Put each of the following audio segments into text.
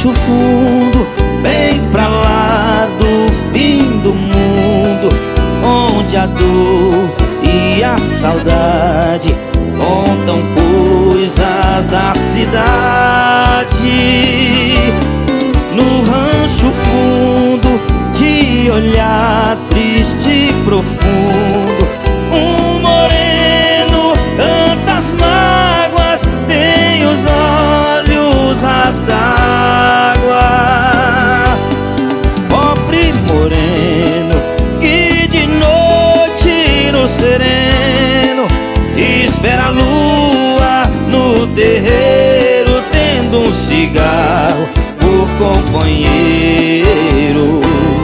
rancho fundo, bem pra lá do fim do mundo, onde a dor e a saudade contam coisas da cidade. No rancho fundo, de olhar triste e profundo, um moreno canta as mágoas, tem os olhos ras d'água. Pobre moreno que de noite no sereno espera a lua no terreiro, tendo um cigarro por companheiro.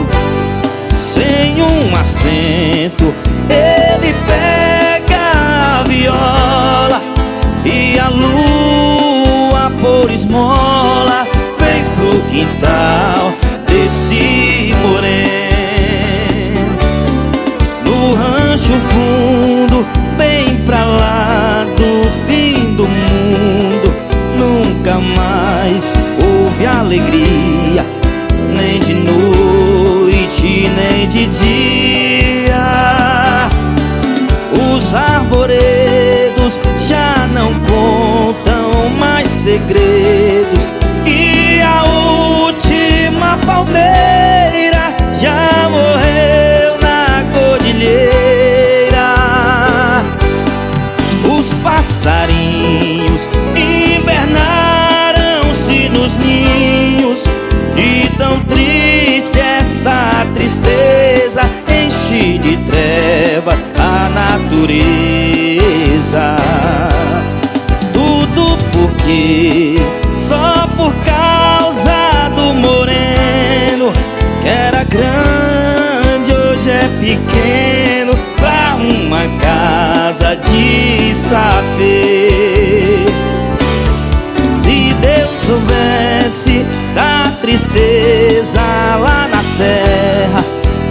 Sem um assento ele pega a viola e a lua por esmola vem pro quintal desse moreno. No rancho fundo, bem pra lá do fim do mundo, nunca mais houve alegria, nem de noite, nem de dia. Os arvoredos já não contam mais segredos, e a última palmeira já morreu na cordilheira. Os passarinhos invernaram-se nos ninhos, e tão triste esta tristeza enche de trevas a natureza. Tudo porque, só por causa do moreno, que era grande hoje é pequeno, pra uma casa de sapê. Se Deus soubesse da tristeza lá na serra,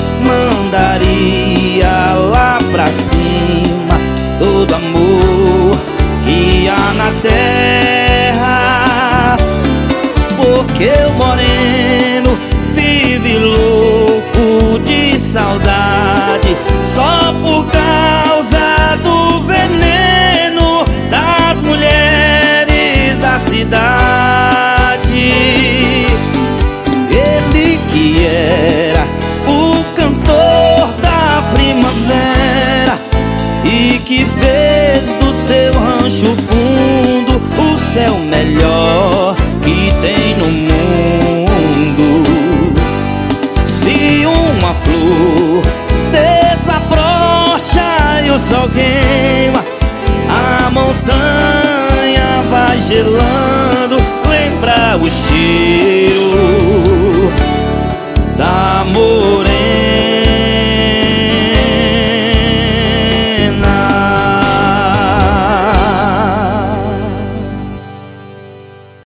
mandaria lá pra cima todo amor que há na terra. Porque o moreno vive louco de saudade, só por causa do veneno das mulheres da cidade. Ele que era o cantor da primavera e que fez do seu rancho fundo o céu melhor que tem no mundo. Se uma flor desabrocha e o sol queima, a montanha vai gelando, lembra o cheiro